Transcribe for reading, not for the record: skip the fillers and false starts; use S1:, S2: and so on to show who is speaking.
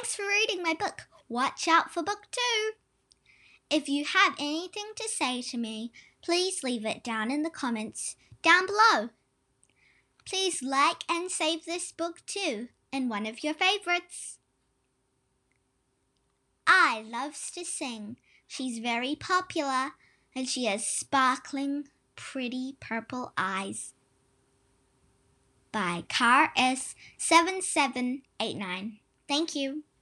S1: Thanks for reading my book. Watch out for book 2. If you have anything to say to me, please leave it down in the comments down below. Please like and save this book too in one of your favorites. I loves to sing. She's very popular and she has sparkling, pretty purple eyes. By Car S7789. Thank you.